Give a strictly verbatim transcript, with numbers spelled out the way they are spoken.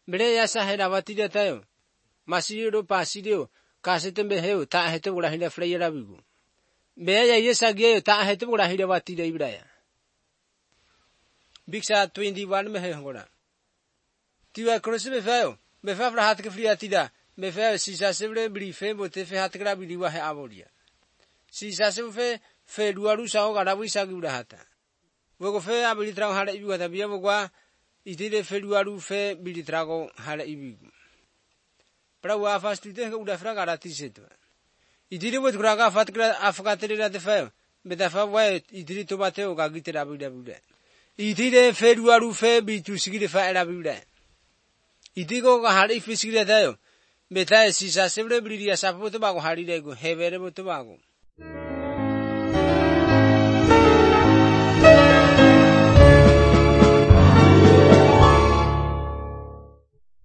Bere yasa hera watira tayo. Masiro pasirio. Kasete beheo ta hete ura hira freira bigu. Beya yesa geo ta hete ura hira watira ibraya. Biksa twenty-one mehe hongora. Tiwa krosi befayo. Befa fra hat ke friatida. Befayo sisa sebre brife bote fe hat kra bidiwa he aboria. Sisa sebre fe duaru sao garabu isa gura hata. Wogo fe abilitra hara ibu kata biya bogwa itire fe duaru fe bilitra go hara ibu. Pra wa fastute ke uda fra garati setu. Itire bot kra fat kra afkatere la tefa. Betafa wa itire to bateo ga gitera buda buda. Itire fe duaru fe bitu sigire fa era buda. Itigo ga hara ifisigire tayo. Beta sisa sebre bidia sapo to bago hari lego hebere boto bago.